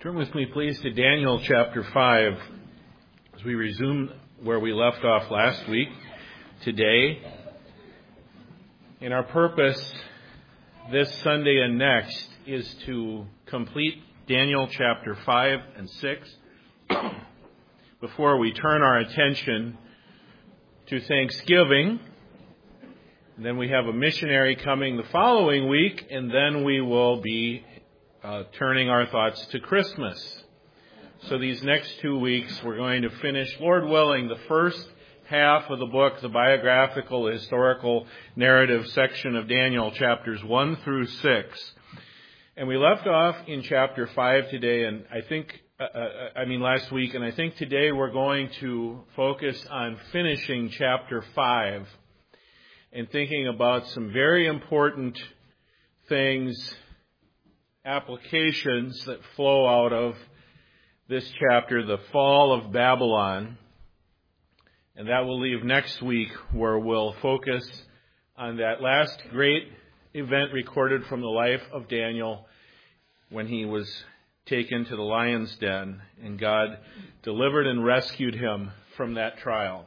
Turn with me, please, to Daniel chapter 5 as we resume where we left off last week today. And our purpose this Sunday and next is to complete Daniel chapter 5 and 6 before we turn our attention to Thanksgiving. And then we have a missionary coming the following week, and then we will be turning our thoughts to Christmas. So these next 2 weeks we're going to finish, Lord willing, the first half of the book, the biographical, historical narrative section of Daniel, chapters 1 through 6. And we left off in chapter 5 today, and last week, and I think today we're going to focus on finishing chapter 5 and thinking about some very important things, applications that flow out of this chapter, the fall of Babylon. And that will leave next week, where we'll focus on that last great event recorded from the life of Daniel when he was taken to the lion's den and God delivered and rescued him from that trial.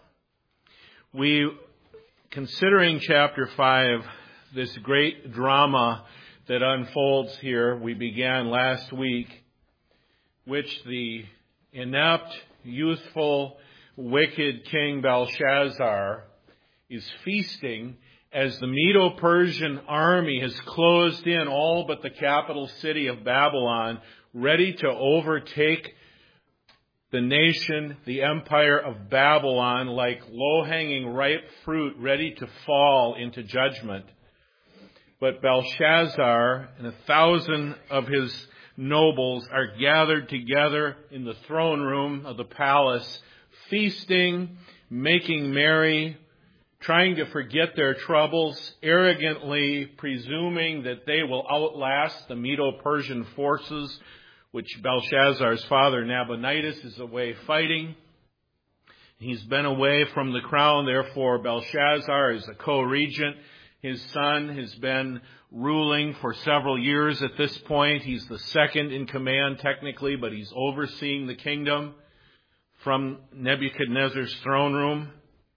Considering chapter 5, this great drama that unfolds here, we began last week, which the inept, youthful, wicked King Belshazzar is feasting as the Medo-Persian army has closed in all but the capital city of Babylon, ready to overtake the nation, the empire of Babylon, like low-hanging ripe fruit ready to fall into judgment. But Belshazzar and 1,000 of his nobles are gathered together in the throne room of the palace, feasting, making merry, trying to forget their troubles, arrogantly presuming that they will outlast the Medo-Persian forces, which Belshazzar's father Nabonidus is away fighting. He's been away from the crown, therefore Belshazzar is a co-regent. His son has been ruling for several years at this point. He's the second in command technically, but he's overseeing the kingdom from Nebuchadnezzar's throne room.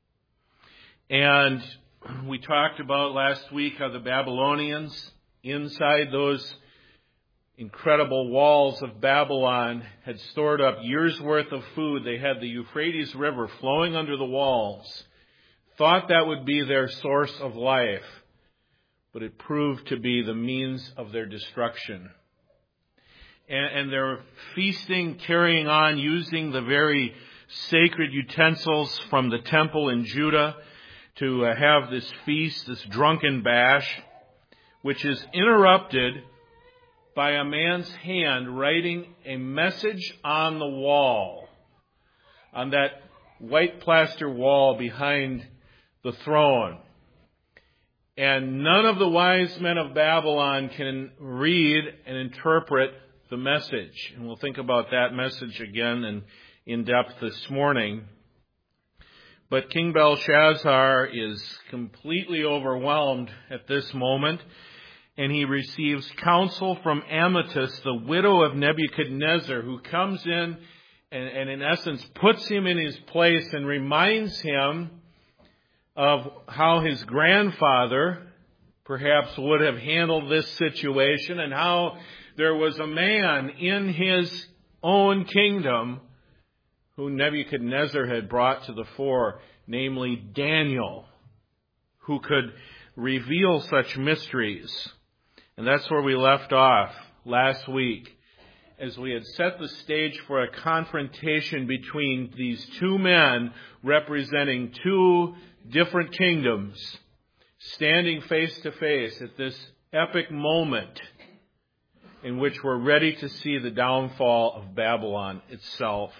And we talked about last week how the Babylonians, inside those incredible walls of Babylon, had stored up years' worth of food. They had the Euphrates River flowing under the walls, thought that would be their source of life, but it proved to be the means of their destruction. And they're feasting, carrying on, using the very sacred utensils from the temple in Judah to have this feast, this drunken bash, which is interrupted by a man's hand writing a message on the wall, on that white plaster wall behind the throne. And none of the wise men of Babylon can read and interpret the message. And we'll think about that message again and in depth this morning. But King Belshazzar is completely overwhelmed at this moment, and he receives counsel from Amytis, the widow of Nebuchadnezzar, who comes in and in essence puts him in his place and reminds him of how his grandfather perhaps would have handled this situation, and how there was a man in his own kingdom who Nebuchadnezzar had brought to the fore, namely Daniel, who could reveal such mysteries. And that's where we left off last week, as we had set the stage for a confrontation between these two men representing two different kingdoms, standing face to face at this epic moment in which we're ready to see the downfall of Babylon itself.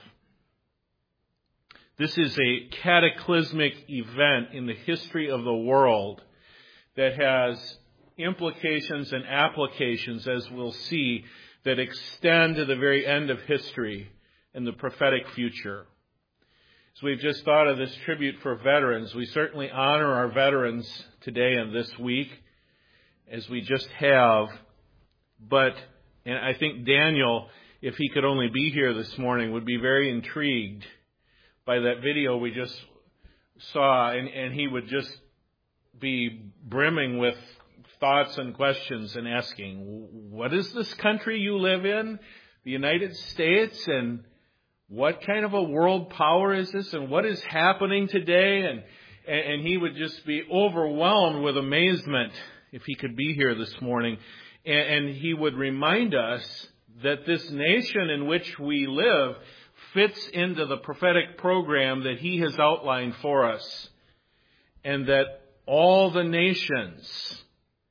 This is a cataclysmic event in the history of the world that has implications and applications, as we'll see, that extend to the very end of history and the prophetic future. As we've just thought of this tribute for veterans, we certainly honor our veterans today and this week, as we just have. But I think Daniel if he could only be here this morning, would be very intrigued by that video we just saw, and he would just be brimming with thoughts and questions and asking, what is this country you live in, the United States, and what kind of a world power is this, and what is happening today? And he would just be overwhelmed with amazement if he could be here this morning. And he would remind us that this nation in which we live fits into the prophetic program that he has outlined for us. And that all the nations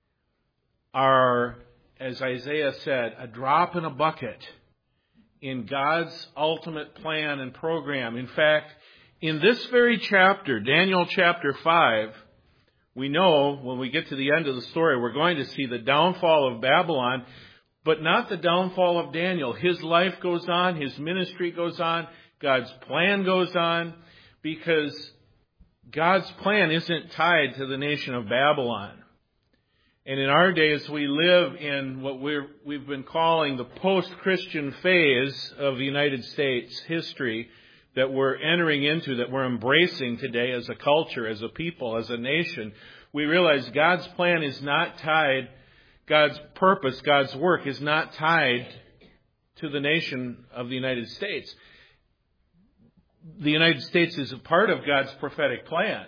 are, as Isaiah said, a drop in a bucket in God's ultimate plan and program. In fact, in this very chapter, Daniel chapter 5, we know when we get to the end of the story, we're going to see the downfall of Babylon, but not the downfall of Daniel. His life goes on, his ministry goes on, God's plan goes on, because God's plan isn't tied to the nation of Babylon. And in our days, we live in what we've been calling the post-Christian phase of the United States history that we're entering into, that we're embracing today as a culture, as a people, as a nation. We realize God's plan is not tied, God's purpose, God's work is not tied to the nation of the United States. The United States is a part of God's prophetic plan.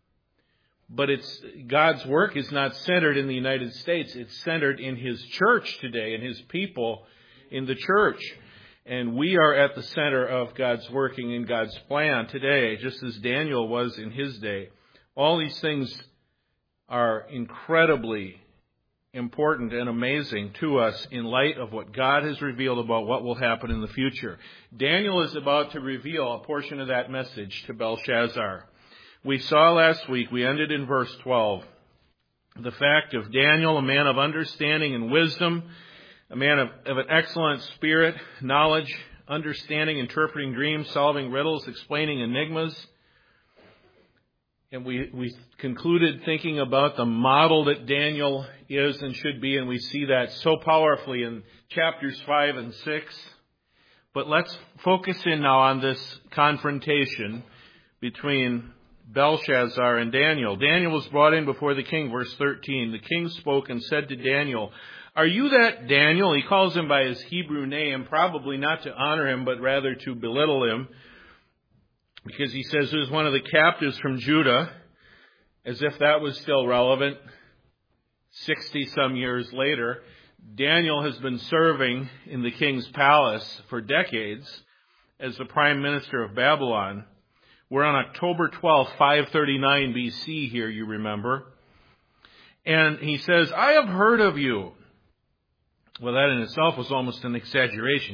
But God's work is not centered in the United States. It's centered in His church today, in His people in the church. And we are at the center of God's working in God's plan today, just as Daniel was in his day. All these things are incredibly important and amazing to us in light of what God has revealed about what will happen in the future. Daniel is about to reveal a portion of that message to Belshazzar. We saw last week, we ended in verse 12, the fact of Daniel, a man of understanding and wisdom, a man of an excellent spirit, knowledge, understanding, interpreting dreams, solving riddles, explaining enigmas. And we concluded thinking about the model that Daniel is and should be, and we see that so powerfully in chapters 5 and 6. But let's focus in now on this confrontation between Belshazzar and Daniel. Daniel was brought in before the king, verse 13. The king spoke and said to Daniel, "Are you that Daniel?" He calls him by his Hebrew name, probably not to honor him, but rather to belittle him, because he says he was one of the captives from Judah, as if that was still relevant 60-some years later. Daniel has been serving in the king's palace for decades as the prime minister of Babylon. We're on October 12th, 539 BC here, you remember. And he says, "I have heard of you." Well, that in itself was almost an exaggeration.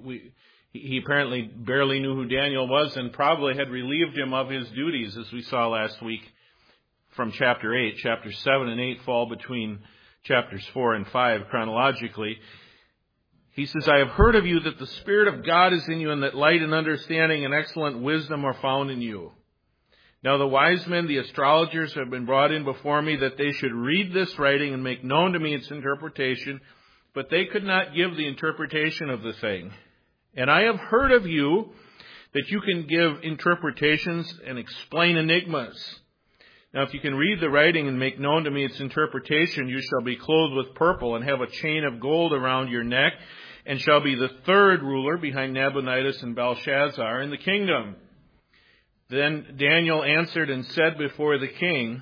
He apparently barely knew who Daniel was and probably had relieved him of his duties, as we saw last week from chapter 8. Chapters 7 and 8 fall between chapters 4 and 5 chronologically. He says, "I have heard of you that the Spirit of God is in you and that light and understanding and excellent wisdom are found in you. Now the wise men, the astrologers, have been brought in before me that they should read this writing and make known to me its interpretation, but they could not give the interpretation of the thing. And I have heard of you that you can give interpretations and explain enigmas. Now if you can read the writing and make known to me its interpretation, you shall be clothed with purple and have a chain of gold around your neck, and shall be the third ruler behind Nabonidus and Belshazzar in the kingdom." Then Daniel answered and said before the king,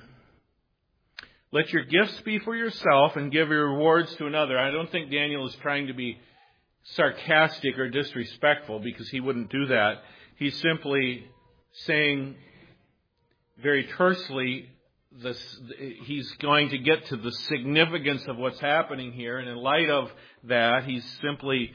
"Let your gifts be for yourself and give your rewards to another." I don't think Daniel is trying to be sarcastic or disrespectful, because he wouldn't do that. He's simply saying very tersely, he's going to get to the significance of what's happening here, and in light of that, he's simply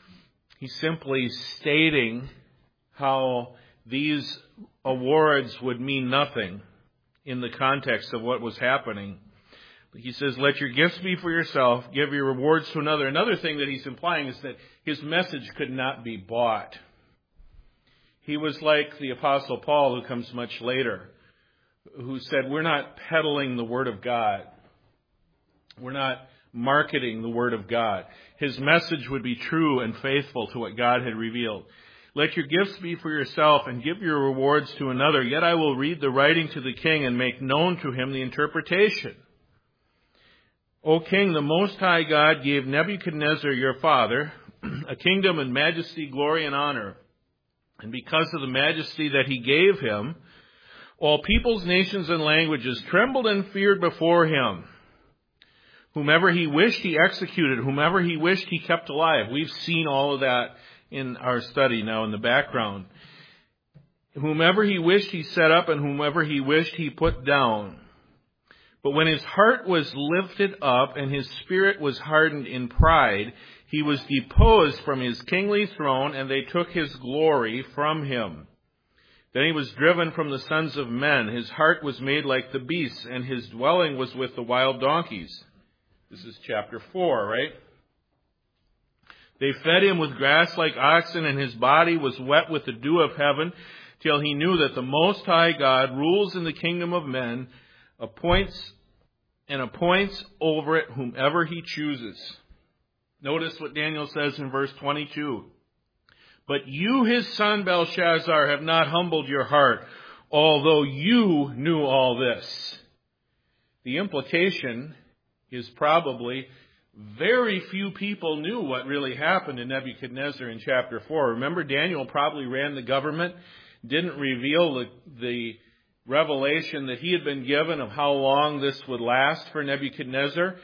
stating how these awards would mean nothing in the context of what was happening. He says, "Let your gifts be for yourself, give your rewards to another." Another thing that he's implying is that his message could not be bought. He was like the Apostle Paul, who comes much later, who said, "We're not peddling the Word of God. We're not marketing the Word of God. His message would be true and faithful to what God had revealed. Let your gifts be for yourself and give your rewards to another. Yet I will read the writing to the king and make known to him the interpretation. O king, the Most High God gave Nebuchadnezzar your father a kingdom and majesty, glory, and honor. And because of the majesty that he gave him, all peoples, nations, and languages trembled and feared before him. Whomever he wished, he executed. Whomever he wished, he kept alive. We've seen all of that in our study now in the background. Whomever he wished, he set up, and whomever he wished, he put down. But when his heart was lifted up and his spirit was hardened in pride, he was deposed from his kingly throne, and they took his glory from him. Then he was driven from the sons of men. His heart was made like the beasts, and his dwelling was with the wild donkeys. This is chapter 4, right? They fed him with grass like oxen, and his body was wet with the dew of heaven, till he knew that the Most High God rules in the kingdom of men, appoints over it whomever he chooses. Notice what Daniel says in verse 22. But you, his son Belshazzar, have not humbled your heart, although you knew all this. The implication is probably very few people knew what really happened to Nebuchadnezzar in chapter 4. Remember, Daniel probably ran the government, didn't reveal the revelation that he had been given of how long this would last for Nebuchadnezzar.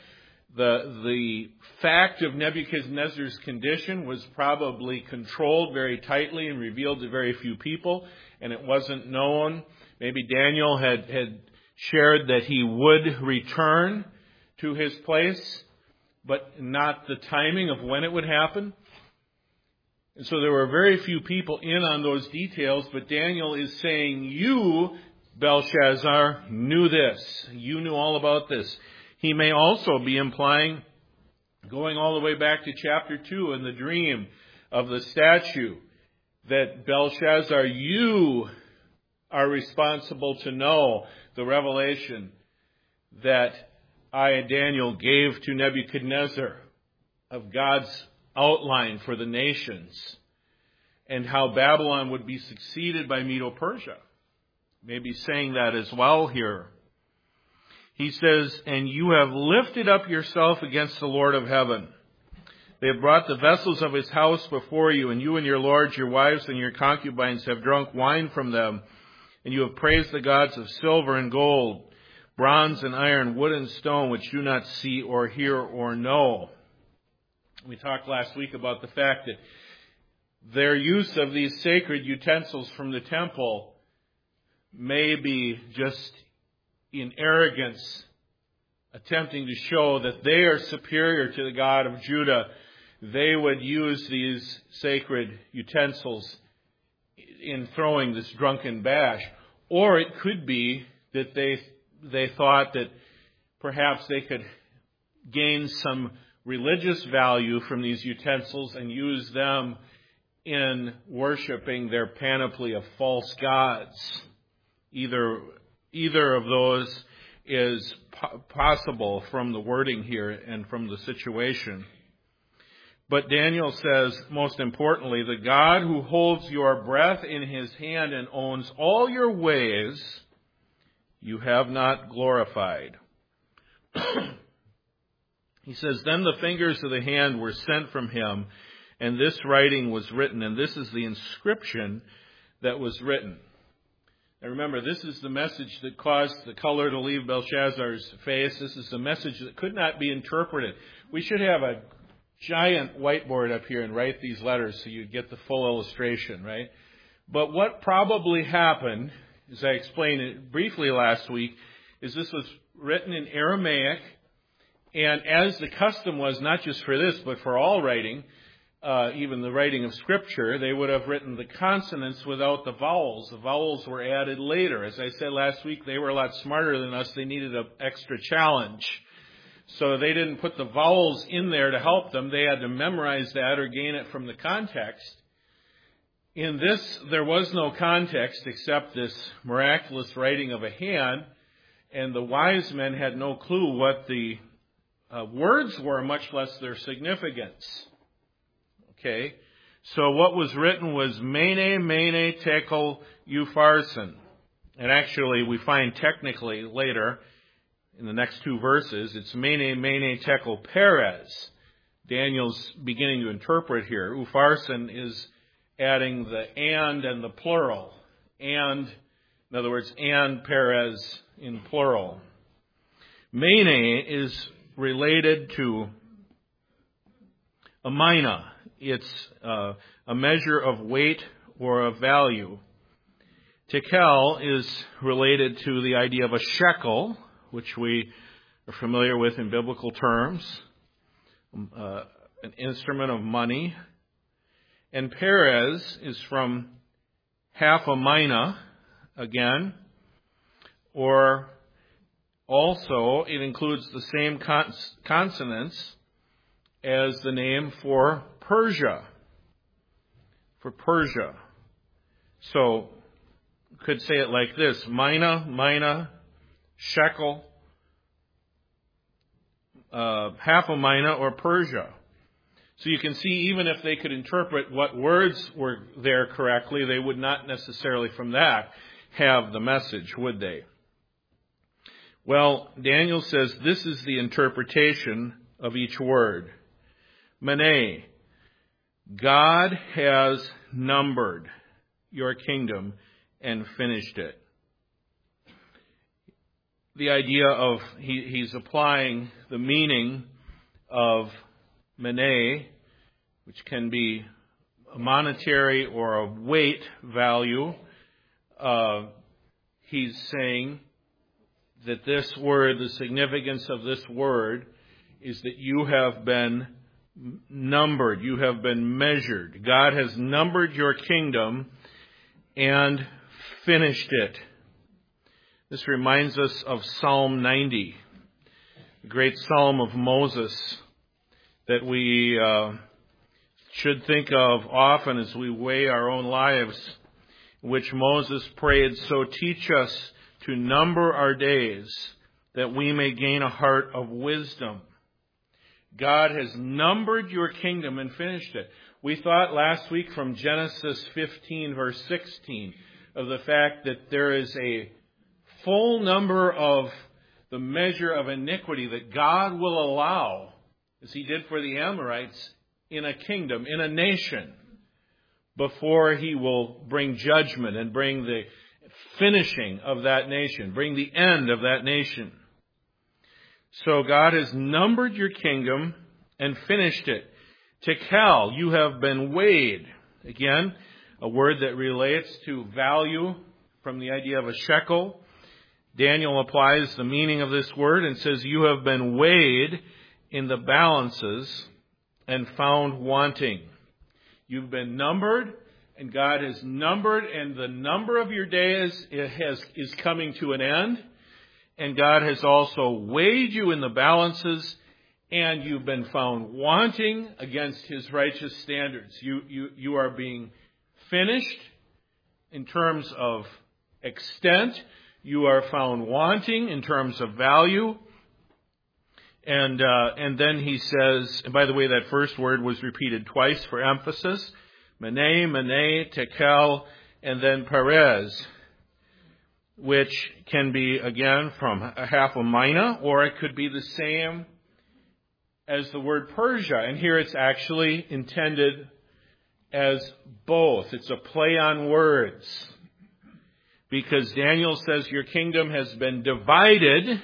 The fact of Nebuchadnezzar's condition was probably controlled very tightly and revealed to very few people, and it wasn't known. Maybe Daniel had shared that he would return to his place, but not the timing of when it would happen. And so there were very few people in on those details, but Daniel is saying, you, Belshazzar, knew this. You knew all about this. He may also be implying, going all the way back to chapter 2 in the dream of the statue, that Belshazzar, you are responsible to know the revelation that I, Daniel, gave to Nebuchadnezzar of God's outline for the nations and how Babylon would be succeeded by Medo-Persia. Maybe saying that as well here. He says, and you have lifted up yourself against the Lord of heaven. They have brought the vessels of his house before you, and you and your lords, your wives, and your concubines have drunk wine from them, and you have praised the gods of silver and gold, bronze and iron, wood and stone, which do not see or hear or know. We talked last week about the fact that their use of these sacred utensils from the temple may be just in arrogance, attempting to show that they are superior to the God of Judah. They would use these sacred utensils in throwing this drunken bash. Or it could be that they thought that perhaps they could gain some religious value from these utensils and use them in worshiping their panoply of false gods. Either of those is possible from the wording here and from the situation. But Daniel says, most importantly, the God who holds your breath in his hand and owns all your ways, you have not glorified. He says, then the fingers of the hand were sent from him, and this writing was written, and this is the inscription that was written. Now remember, this is the message that caused the color to leave Belshazzar's face. This is the message that could not be interpreted. We should have a giant whiteboard up here and write these letters so you get the full illustration, right? But what probably happened, as I explained it briefly last week, is this was written in Aramaic, and as the custom was, not just for this, but for all writing, even the writing of Scripture, they would have written the consonants without the vowels. The vowels were added later. As I said last week, they were a lot smarter than us. They needed an extra challenge. So they didn't put the vowels in there to help them. They had to memorize that or gain it from the context. In this, there was no context except this miraculous writing of a hand, and the wise men had no clue what the words were, much less their significance. Okay, so what was written was mene tekel upharsin. And actually, we find technically later, in the next two verses, it's mene tekel peres. Daniel's beginning to interpret here. Upharsin is adding the and the plural. And, in other words, and peres in plural. Mene is related to a mina. It's a measure of weight or of value. Tekel is related to the idea of a shekel, which we are familiar with in biblical terms, an instrument of money. And peres is from half a mina, again, or also it includes the same consonants as the name for Persia. For Persia. So, could say it like this: mina, shekel, half a mina, or Persia. So you can see, even if they could interpret what words were there correctly, they would not necessarily from that have the message, would they? Well, Daniel says this is the interpretation of each word. Mene, God has numbered your kingdom and finished it. The idea of, he's applying the meaning of mene, which can be a monetary or a weight value. He's saying that this word, the significance of this word, is that you have been numbered, you have been measured. God has numbered your kingdom and finished it. This reminds us of Psalm 90, the great psalm of Moses that we should think of often as we weigh our own lives, in which Moses prayed, "So teach us to number our days, that we may gain a heart of wisdom." God has numbered your kingdom and finished it. We thought last week from Genesis 15, verse 16, of the fact that there is a full number of the measure of iniquity that God will allow, as he did for the Amorites, in a kingdom, in a nation, before he will bring judgment and bring the finishing of that nation, bring the end of that nation. So God has numbered your kingdom and finished it. Tekel, you have been weighed. Again, a word that relates to value from the idea of a shekel. Daniel applies the meaning of this word and says, you have been weighed in the balances and found wanting. You've been numbered, and God has numbered, and the number of your days is coming to an end. And God has also weighed you in the balances, and you've been found wanting against his righteous standards. You are being finished in terms of extent. You are found wanting in terms of value. And then he says, and by the way, that first word was repeated twice for emphasis. Mene, tekel, and then peres, which can be, again, from a half a mina, or it could be the same as the word Persia. And here it's actually intended as both. It's a play on words. Because Daniel says your kingdom has been divided.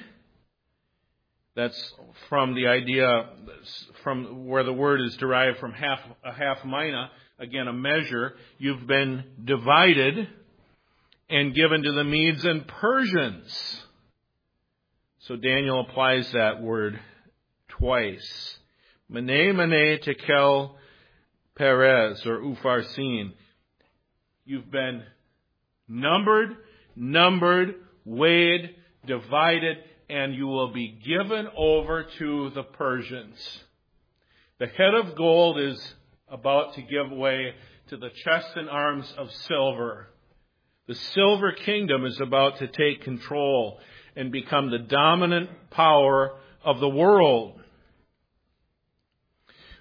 That's from the idea, from where the word is derived from a half mina. Again, a measure. You've been divided and given to the Medes and Persians. So Daniel applies that word twice. Mene, tekel, peres, or upharsin. You've been numbered, weighed, divided, and you will be given over to the Persians. The head of gold is about to give way to the chest and arms of silver. The silver kingdom is about to take control and become the dominant power of the world.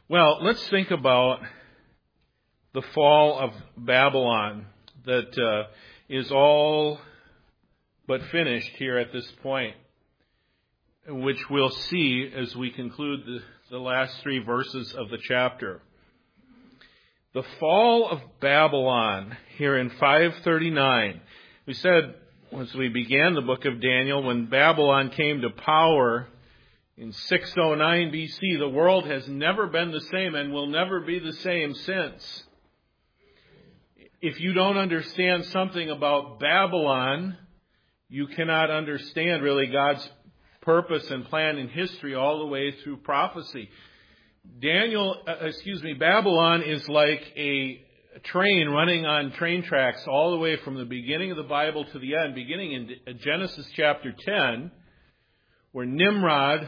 Well, let's think about the fall of Babylon that is all but finished here at this point, which we'll see as we conclude the last 3 verses of the chapter. The fall of Babylon here in 539. We said as we began the book of Daniel, when Babylon came to power in 609 BC, the world has never been the same and will never be the same since. If you don't understand something about Babylon, you cannot understand really God's purpose and plan in history all the way through prophecy. Babylon is like a train running on train tracks all the way from the beginning of the Bible to the end, beginning in Genesis chapter 10, where Nimrod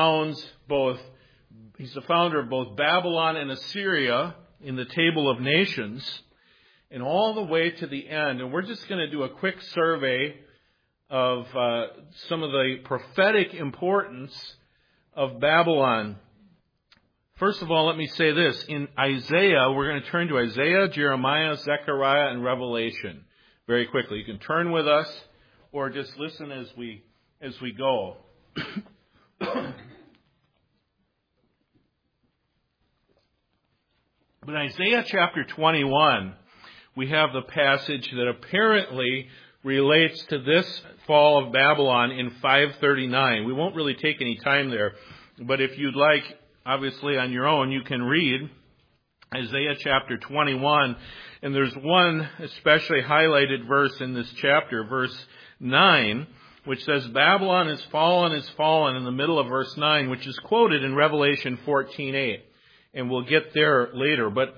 he's the founder of both Babylon and Assyria in the Table of Nations, and all the way to the end. And we're just going to do a quick survey of some of the prophetic importance of Babylon. First of all, let me say this. In Isaiah, we're going to turn to Isaiah, Jeremiah, Zechariah, and Revelation very quickly. You can turn with us or just listen as we go. But in Isaiah chapter 21, we have the passage that apparently relates to this fall of Babylon in 539. We won't really take any time there, but if you'd like, obviously on your own, you can read Isaiah chapter 21, and there's one especially highlighted verse in this chapter, verse 9, which says, Babylon is fallen, in the middle of verse 9, which is quoted in Revelation 14:8. And we'll get there later. But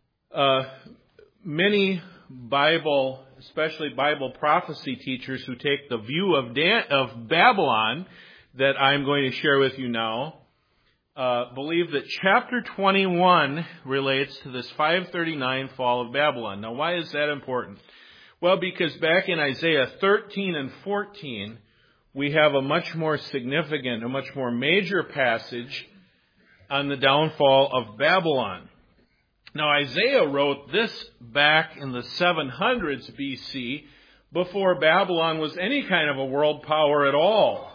many Bible, especially Bible prophecy teachers who take the view of Babylon that I'm going to share with you now, believe that chapter 21 relates to this 539 fall of Babylon. Now, why is that important? Well, because back in Isaiah 13 and 14, we have a much more significant, a much more major passage on the downfall of Babylon. Now, Isaiah wrote this back in the 700s BC, before Babylon was any kind of a world power at all.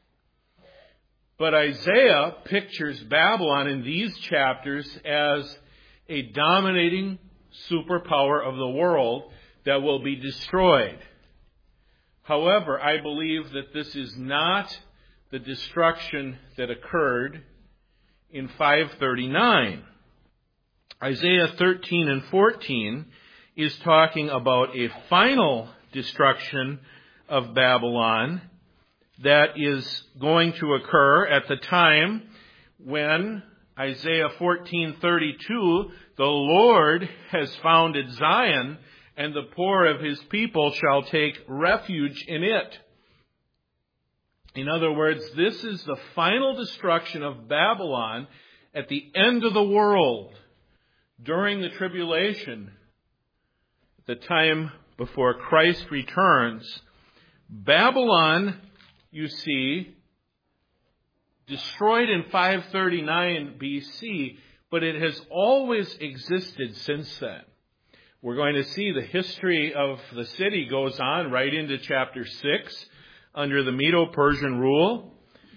But Isaiah pictures Babylon in these chapters as a dominating superpower of the world that will be destroyed. However, I believe that this is not the destruction that occurred in 539. Isaiah 13 and 14 is talking about a final destruction of Babylon that is going to occur at the time when Isaiah 14:32, the Lord has founded Zion, and the poor of his people shall take refuge in it. In other words, this is the final destruction of Babylon at the end of the world, during the tribulation, the time before Christ returns. Babylon, you see, destroyed in 539 BC, but it has always existed since then. We're going to see the history of the city goes on right into chapter 6 under the Medo-Persian rule.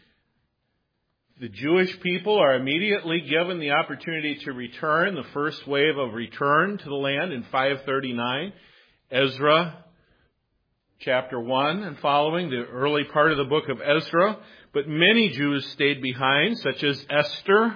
The Jewish people are immediately given the opportunity to return, the first wave of return to the land in 539. Ezra chapter 1 and following, the early part of the book of Ezra. But many Jews stayed behind, such as Esther,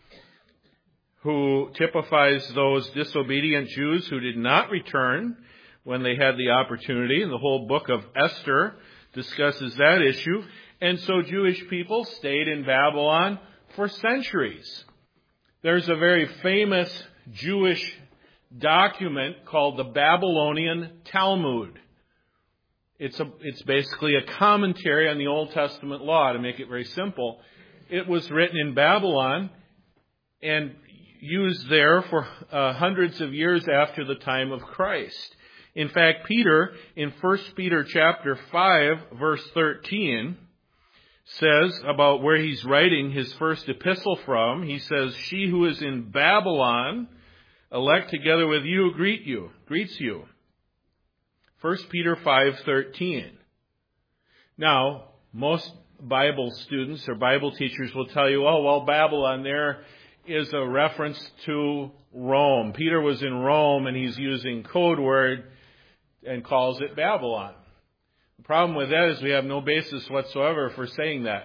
who typifies those disobedient Jews who did not return when they had the opportunity. And the whole book of Esther discusses that issue. And so Jewish people stayed in Babylon for centuries. There's a very famous Jewish document called the Babylonian Talmud. It's basically a commentary on the Old Testament law, to make it very simple. It was written in Babylon and used there for hundreds of years after the time of Christ. In fact, Peter, in 1 Peter chapter 5, verse 13, says about where he's writing his first epistle from. He says, "She who is in Babylon, elect together with you, greets you." 1 Peter 5:13. Now, most Bible students or Bible teachers will tell you, oh, well, Babylon there is a reference to Rome. Peter was in Rome and he's using code word and calls it Babylon. The problem with that is we have no basis whatsoever for saying that.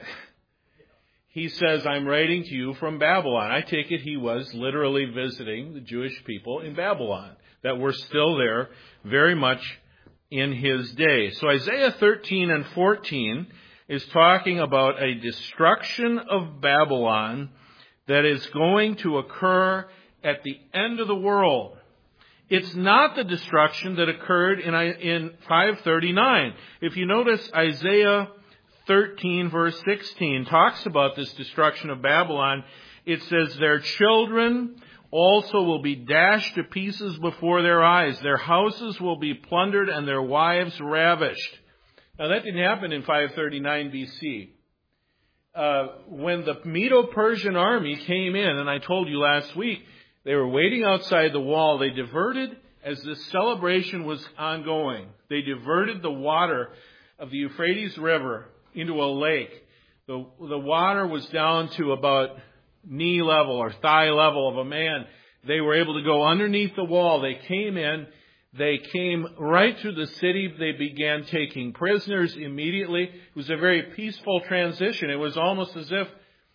He says, I'm writing to you from Babylon. I take it he was literally visiting the Jewish people in Babylon that were still there very much in his day. So Isaiah 13 and 14 is talking about a destruction of Babylon that is going to occur at the end of the world. It's not the destruction that occurred in 539. If you notice, Isaiah 13 verse 16 talks about this destruction of Babylon. It says, their children also will be dashed to pieces before their eyes. Their houses will be plundered and their wives ravished. Now that didn't happen in 539 BC. When the Medo-Persian army came in, and I told you last week, they were waiting outside the wall. They diverted, as this celebration was ongoing, they diverted the water of the Euphrates River into a lake. The water was down to about knee level or thigh level of a man. They were able to go underneath the wall. They came in. They came right through the city. They began taking prisoners immediately. It was a very peaceful transition. It was almost as if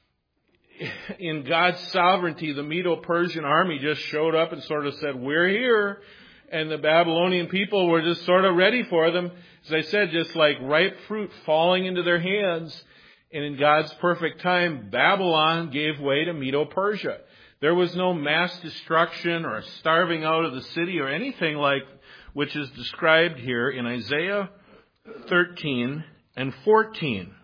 in God's sovereignty, the Medo-Persian army just showed up and sort of said, we're here. And the Babylonian people were just sort of ready for them. As I said, just like ripe fruit falling into their hands. And in God's perfect time, Babylon gave way to Medo-Persia. There was no mass destruction or starving out of the city or anything like which is described here in Isaiah 13 and 14.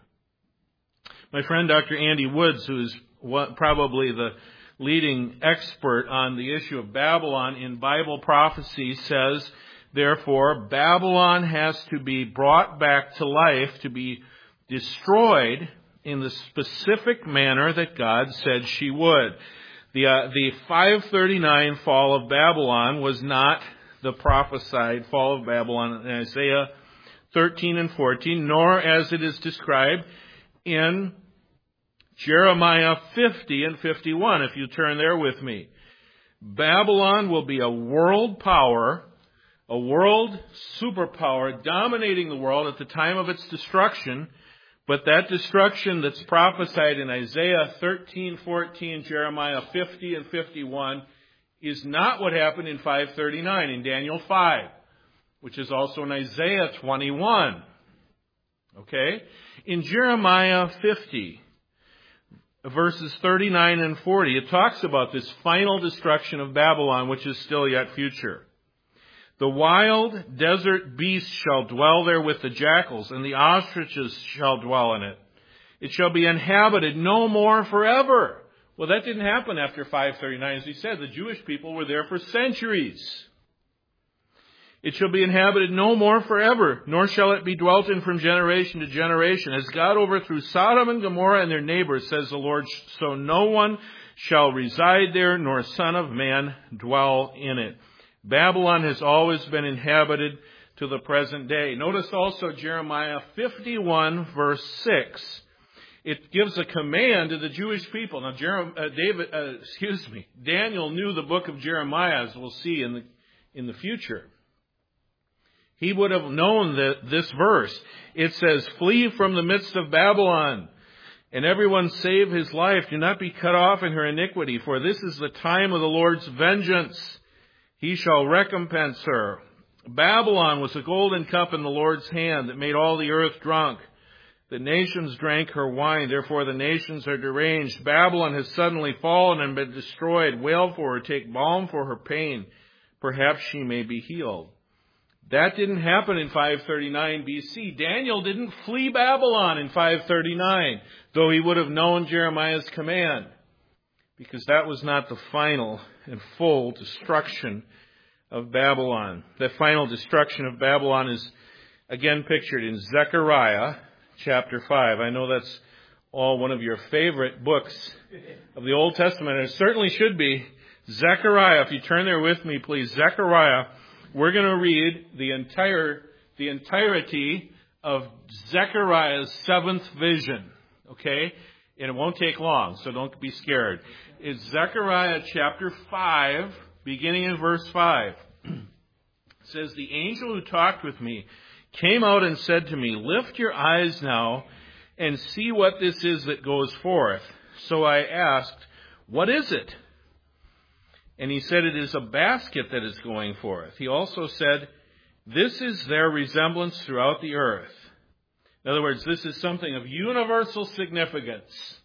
My friend Dr. Andy Woods, who is probably the leading expert on the issue of Babylon in Bible prophecy, says, therefore, Babylon has to be brought back to life, to be destroyed in the specific manner that God said she would. The 539 fall of Babylon was not the prophesied fall of Babylon in Isaiah 13 and 14, nor as it is described in Jeremiah 50 and 51, if you turn there with me. Babylon will be a world power, a world superpower dominating the world at the time of its destruction. But that destruction that's prophesied in Isaiah 13, 14, Jeremiah 50 and 51 is not what happened in 539, in Daniel 5, which is also in Isaiah 21. Okay? In Jeremiah 50, verses 39 and 40, it talks about this final destruction of Babylon, which is still yet future. The wild desert beasts shall dwell there with the jackals, and the ostriches shall dwell in it. It shall be inhabited no more forever. Well, that didn't happen after 539. As he said, the Jewish people were there for centuries. It shall be inhabited no more forever, nor shall it be dwelt in from generation to generation. As God overthrew Sodom and Gomorrah and their neighbors, says the Lord, so no one shall reside there, nor son of man dwell in it. Babylon has always been inhabited to the present day. Notice also Jeremiah 51 verse 6. It gives a command to the Jewish people. Now, Daniel knew the book of Jeremiah, as we'll see in the future. He would have known this verse. It says, flee from the midst of Babylon, and everyone save his life. Do not be cut off in her iniquity, for this is the time of the Lord's vengeance. He shall recompense her. Babylon was a golden cup in the Lord's hand that made all the earth drunk. The nations drank her wine, therefore the nations are deranged. Babylon has suddenly fallen and been destroyed. Wail for her, take balm for her pain. Perhaps she may be healed. That didn't happen in 539 BC. Daniel didn't flee Babylon in 539, though he would have known Jeremiah's command, because that was not the final and full destruction of Babylon. The final destruction of Babylon is again pictured in Zechariah chapter 5. I know that's all one of your favorite books of the Old Testament, and it certainly should be. Zechariah, if you turn there with me, please. Zechariah, we're going to read the entirety of Zechariah's seventh vision, okay? And it won't take long, so don't be scared. It's Zechariah chapter 5, beginning in verse 5. It says, "The angel who talked with me came out and said to me, 'Lift your eyes now and see what this is that goes forth.' So I asked, 'What is it?' And he said, 'It is a basket that is going forth.' He also said, 'This is their resemblance throughout the earth.'" In other words, this is something of universal significance.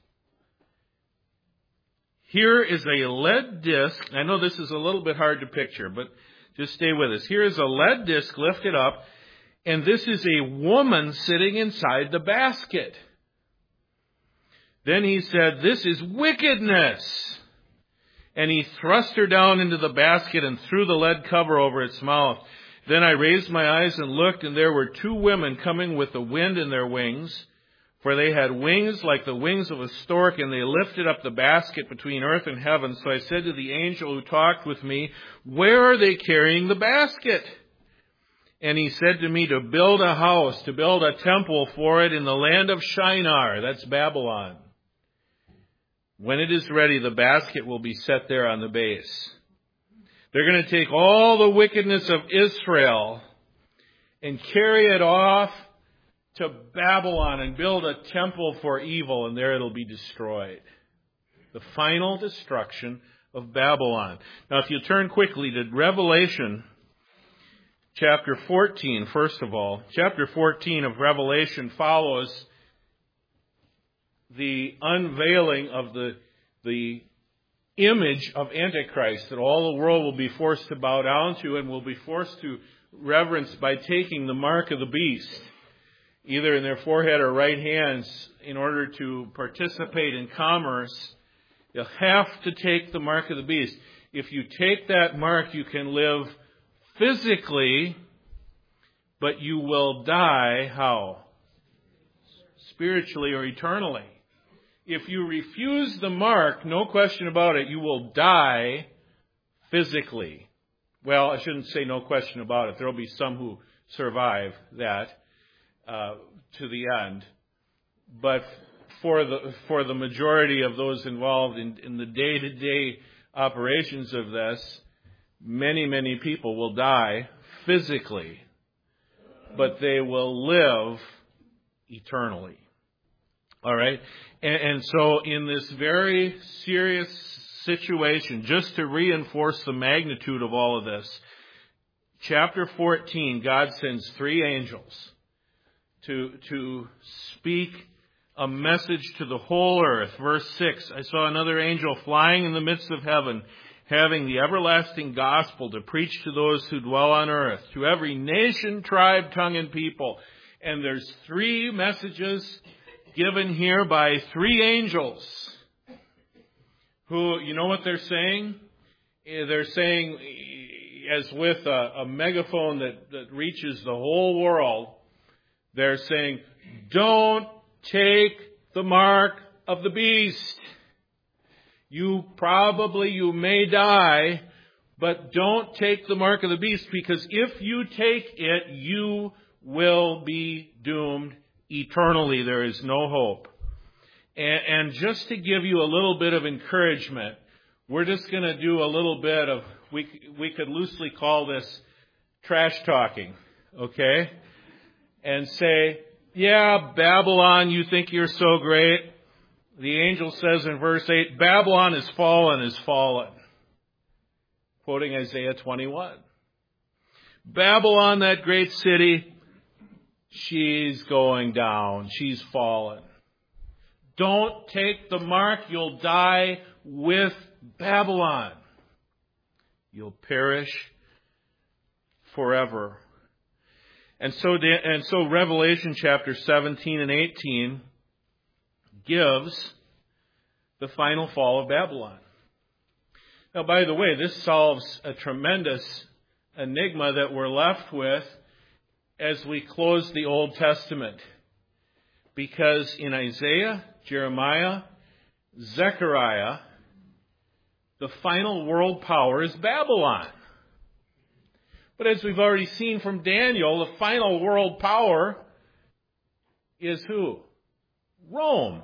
"Here is a lead disc." I know this is a little bit hard to picture, but just stay with us. "Here is a lead disc lifted up, and this is a woman sitting inside the basket." Then he said, "This is wickedness." And he thrust her down into the basket and threw the lead cover over its mouth. Then I raised my eyes and looked, and there were two women coming with the wind in their wings, for they had wings like the wings of a stork, and they lifted up the basket between earth and heaven. So I said to the angel who talked with me, "Where are they carrying the basket?" And he said to me, "To build a house, to build a temple for it in the land of Shinar," that's Babylon. "When it is ready, the basket will be set there on the base." They're going to take all the wickedness of Israel and carry it off to Babylon and build a temple for evil, and there it'll be destroyed. The final destruction of Babylon. Now, if you turn quickly to Revelation chapter 14, first of all. Chapter 14 of Revelation follows the unveiling of the image of Antichrist that all the world will be forced to bow down to and will be forced to reverence by taking the mark of the beast, either in their forehead or right hands, in order to participate in commerce. You'll have to take the mark of the beast. If you take that mark, you can live physically, but you will die how? Spiritually or eternally. If you refuse the mark, no question about it, you will die physically. Well, I shouldn't say no question about it. There will be some who survive that to the end. But for the majority of those involved in the day-to-day operations of this, many people will die physically, but they will live eternally. All right? And so in this very serious situation, just to reinforce the magnitude of all of this, chapter 14, God sends three angels to speak a message to the whole earth. Verse 6, "I saw another angel flying in the midst of heaven, having the everlasting gospel to preach to those who dwell on earth, to every nation, tribe, tongue, and people." And there's three messages given here by three angels who, you know what they're saying? They're saying, as with a megaphone that reaches the whole world, they're saying, "Don't take the mark of the beast. You may die, but don't take the mark of the beast, because if you take it, you will be doomed eternally. There is no hope." And just to give you a little bit of encouragement, we're just going to do a little bit of, we could loosely call this trash talking, okay? And say, "Yeah, Babylon, you think you're so great." The angel says in verse 8, "Babylon is fallen. Quoting Isaiah 21. "Babylon, that great city, she's going down. She's fallen. Don't take the mark. You'll die with Babylon. You'll perish forever." And so Revelation chapter 17 and 18 gives the final fall of Babylon. Now, by the way, this solves a tremendous enigma that we're left with as we close the Old Testament. Because in Isaiah, Jeremiah, Zechariah, the final world power is Babylon. But as we've already seen from Daniel, the final world power is who? Rome.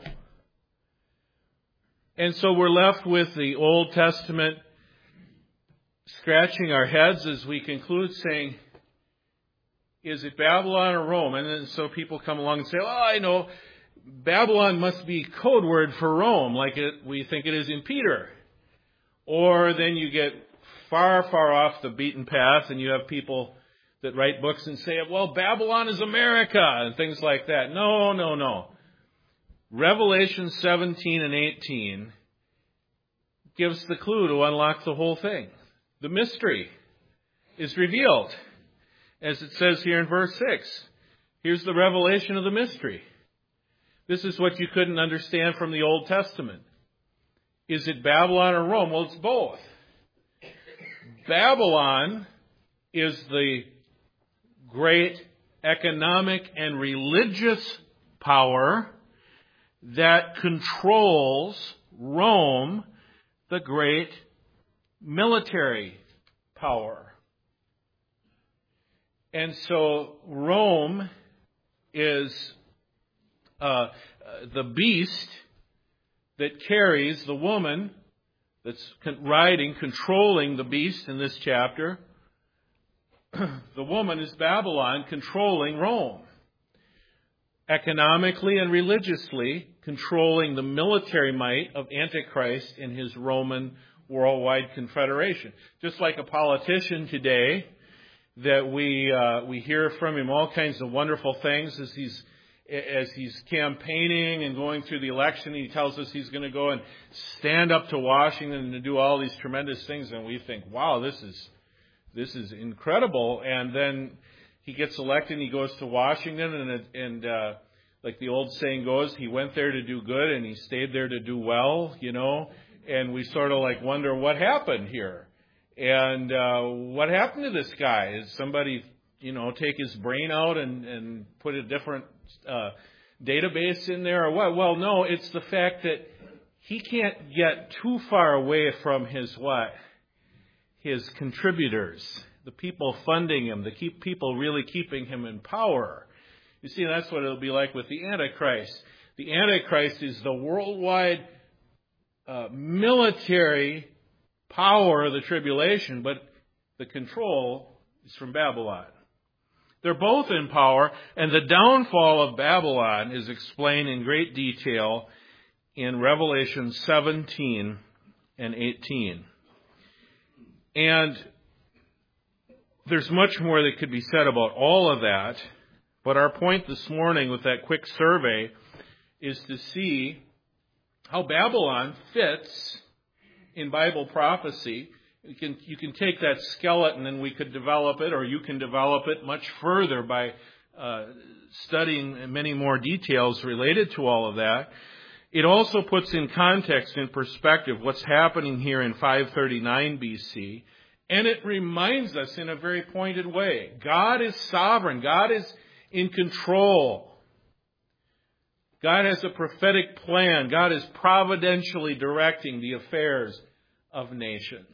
And so we're left with the Old Testament scratching our heads as we conclude saying, is it Babylon or Rome? And then so people come along and say, oh, I know, Babylon must be code word for Rome, like we think it is in Peter. Or then you get far, far off the beaten path and you have people that write books and say, well, Babylon is America and things like that. No. Revelation 17 and 18 gives the clue to unlock the whole thing. The mystery is revealed. As it says here in verse 6, here's the revelation of the mystery. This is what you couldn't understand from the Old Testament. Is it Babylon or Rome? Well, it's both. Babylon is the great economic and religious power that controls Rome, the great military power. And so Rome is the beast that carries the woman that's controlling the beast in this chapter. The woman is Babylon controlling Rome. Economically and religiously controlling the military might of Antichrist in his Roman worldwide confederation. Just like a politician today, that we hear from him all kinds of wonderful things as he's campaigning and going through the election. He tells us he's going to go and stand up to Washington and do all these tremendous things, and we think, wow, this is incredible. And then he gets elected and he goes to Washington, and like the old saying goes, he went there to do good and he stayed there to do well, and we sort of like wonder what happened here. And what happened to this guy? Is somebody, take his brain out and put a different database in there or what? Well, no, it's the fact that he can't get too far away from his contributors, the people funding him, the people really keeping him in power. You see, that's what it'll be like with the Antichrist. The Antichrist is the worldwide military power of the tribulation, but the control is from Babylon. They're both in power, and the downfall of Babylon is explained in great detail in Revelation 17 and 18. And there's much more that could be said about all of that, but our point this morning with that quick survey is to see how Babylon fits in Bible prophecy. You can take that skeleton and we could develop it, or you can develop it much further by studying many more details related to all of that. It also puts in context, in perspective, what's happening here in 539 BC, and it reminds us in a very pointed way. God is sovereign. God is in control. God has a prophetic plan. God is providentially directing the affairs of nations.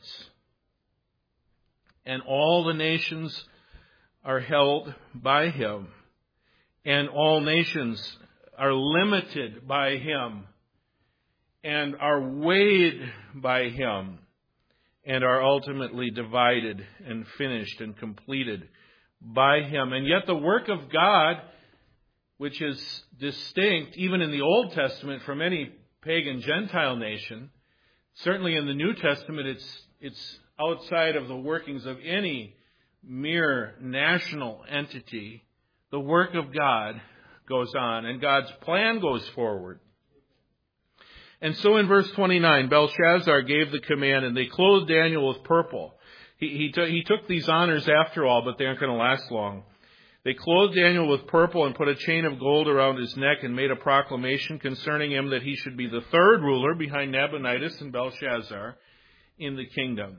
And all the nations are held by Him. And all nations are limited by Him and are weighed by Him and are ultimately divided and finished and completed by Him. And yet the work of God, which is distinct even in the Old Testament from any pagan Gentile nation, certainly in the New Testament it's outside of the workings of any mere national entity. The work of God goes on and God's plan goes forward. And so in verse 29, Belshazzar gave the command and they clothed Daniel with purple. He took these honors after all, but they aren't going to last long. They clothed Daniel with purple and put a chain of gold around his neck and made a proclamation concerning him that he should be the third ruler behind Nabonidus and Belshazzar in the kingdom.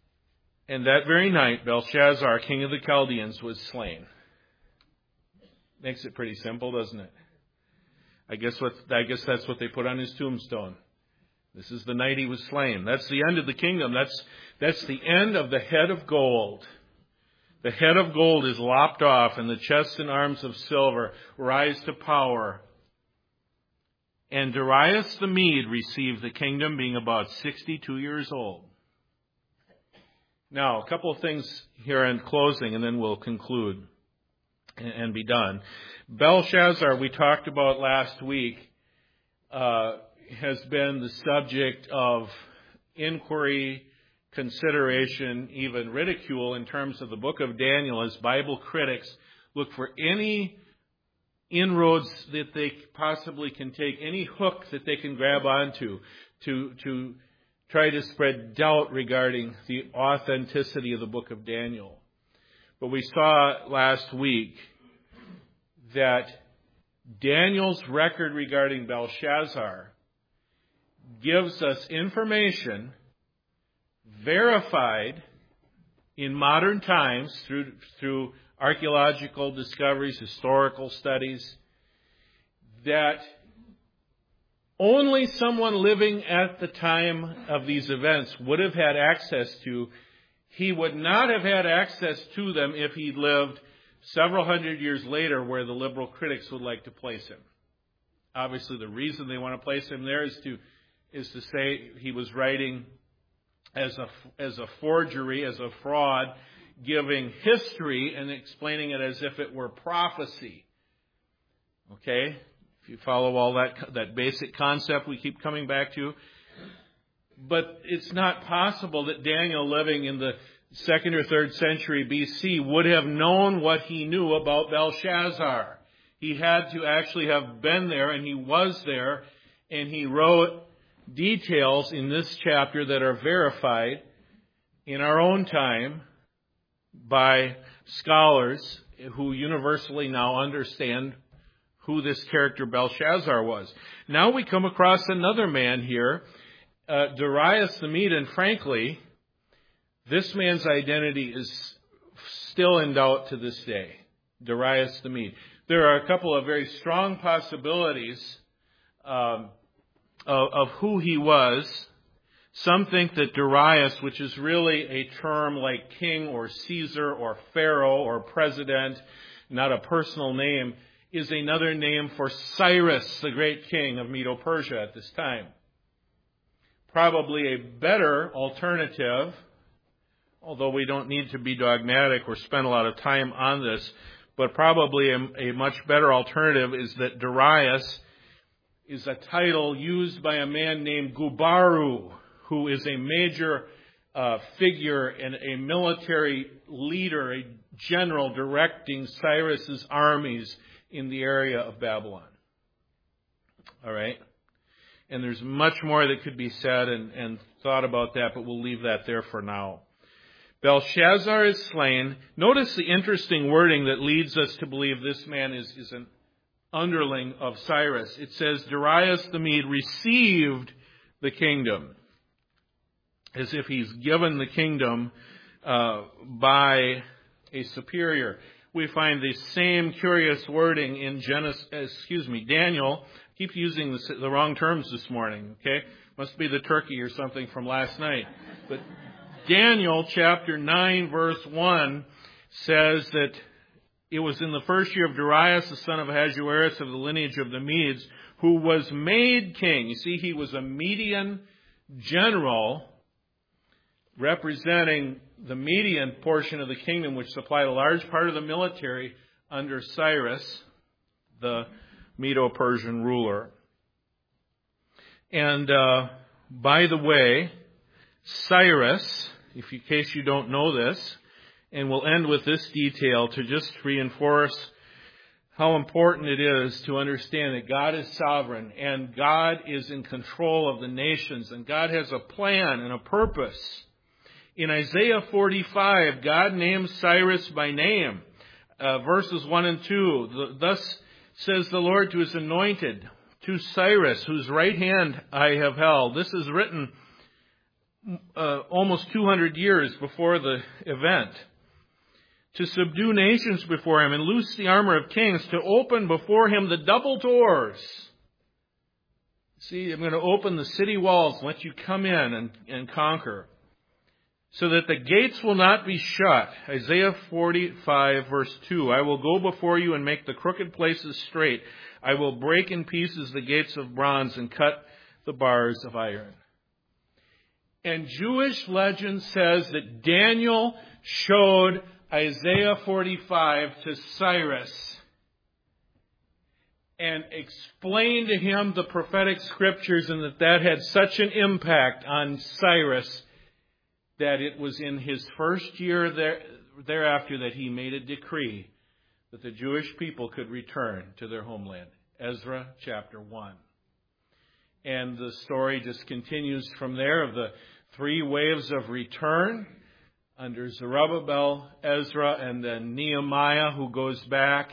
And that very night, Belshazzar, king of the Chaldeans, was slain. Makes it pretty simple, doesn't it? I guess that's what they put on his tombstone. This is the night he was slain. That's the end of the kingdom. That's the end of the head of gold. The head of gold is lopped off, and the chest and arms of silver rise to power. And Darius the Mede received the kingdom, being about 62 years old. Now, a couple of things here in closing, and then we'll conclude and be done. Belshazzar, we talked about last week, has been the subject of inquiry, consideration, even ridicule in terms of the book of Daniel, as Bible critics look for any inroads that they possibly can take, any hook that they can grab onto to try to spread doubt regarding the authenticity of the book of Daniel. But we saw last week that Daniel's record regarding Belshazzar gives us information verified in modern times through archaeological discoveries, historical studies, that only someone living at the time of these events would have had access to. He would not have had access to them if he lived several hundred years later, where the liberal critics would like to place him. Obviously, the reason they want to place him there is to say he was writing as a forgery, as a fraud, giving history and explaining it as if it were prophecy. Okay? If you follow all that basic concept we keep coming back to. But it's not possible that Daniel, living in the 2nd or 3rd century BC, would have known what he knew about Belshazzar. He had to actually have been there, and he was there, and he wrote details in this chapter that are verified in our own time by scholars who universally now understand who this character Belshazzar was. Now we come across another man here, Darius the Mede, and frankly, this man's identity is still in doubt to this day. Darius the Mede. There are a couple of very strong possibilities of who he was. Some think that Darius, which is really a term like king or Caesar or Pharaoh or president, not a personal name, is another name for Cyrus, the great king of Medo-Persia at this time. Probably a better alternative, although we don't need to be dogmatic or spend a lot of time on this, but probably a much better alternative is that Darius is a title used by a man named Gubaru, who is a major figure and a military leader, a general directing Cyrus's armies in the area of Babylon. All right? And there's much more that could be said and thought about that, but we'll leave that there for now. Belshazzar is slain. Notice the interesting wording that leads us to believe this man is an underling of Cyrus. It says, Darius the Mede received the kingdom, as if he's given the kingdom by a superior. We find the same curious wording in Daniel. I keep using the wrong terms this morning, okay? Must be the turkey or something from last night. But Daniel chapter 9 verse 1 says that it was in the first year of Darius, the son of Ahasuerus of the lineage of the Medes, who was made king. You see, he was a Median general representing the Median portion of the kingdom, which supplied a large part of the military under Cyrus, the Medo-Persian ruler. And by the way, Cyrus, in case you don't know this, and we'll end with this detail to just reinforce how important it is to understand that God is sovereign and God is in control of the nations and God has a plan and a purpose. In Isaiah 45, God names Cyrus by name. Verses 1 and 2, thus says the Lord to his anointed, to Cyrus, whose right hand I have held. This is written almost 200 years before the event. to subdue nations before him and loose the armor of kings, to open before him the double doors. See, I'm going to open the city walls and let you come in and conquer, so that the gates will not be shut. Isaiah 45, verse 2. I will go before you and make the crooked places straight. I will break in pieces the gates of bronze and cut the bars of iron. And Jewish legend says that Daniel showed Isaiah 45 to Cyrus and explained to him the prophetic scriptures, and that had such an impact on Cyrus that it was in his first year thereafter that he made a decree that the Jewish people could return to their homeland. Ezra chapter 1. And the story just continues from there of the 3 waves of return under Zerubbabel, Ezra, and then Nehemiah, who goes back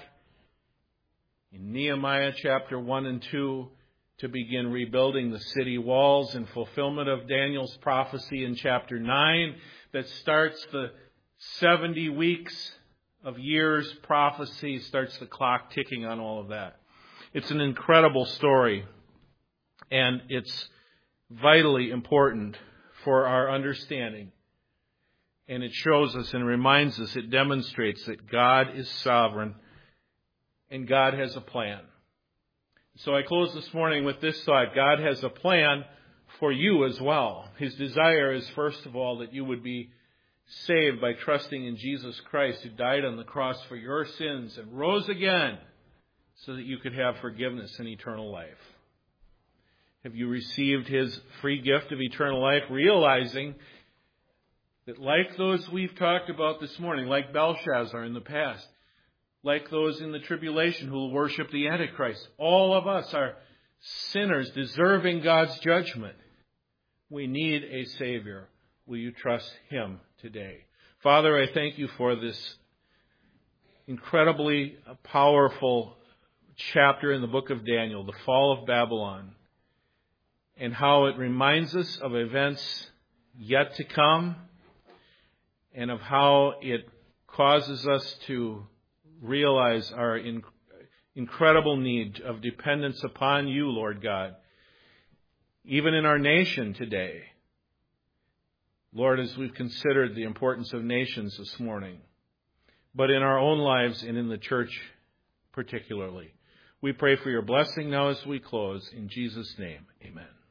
in Nehemiah chapter 1 and 2 to begin rebuilding the city walls in fulfillment of Daniel's prophecy in chapter 9 that starts the 70 weeks of years prophecy, starts the clock ticking on all of that. It's an incredible story, and it's vitally important for our understanding. And it shows us and reminds us, it demonstrates that God is sovereign and God has a plan. So I close this morning with this thought. God has a plan for you as well. His desire is, first of all, that you would be saved by trusting in Jesus Christ, who died on the cross for your sins and rose again so that you could have forgiveness and eternal life. Have you received His free gift of eternal life, realizing that like those we've talked about this morning, like Belshazzar in the past, like those in the tribulation who will worship the Antichrist, all of us are sinners deserving God's judgment. We need a Savior. Will you trust Him today? Father, I thank you for this incredibly powerful chapter in the book of Daniel, the fall of Babylon, and how it reminds us of events yet to come, and of how it causes us to realize our incredible need of dependence upon you, Lord God, even in our nation today. Lord, as we've considered the importance of nations this morning, but in our own lives and in the church particularly. We pray for your blessing now as we close. In Jesus' name, amen.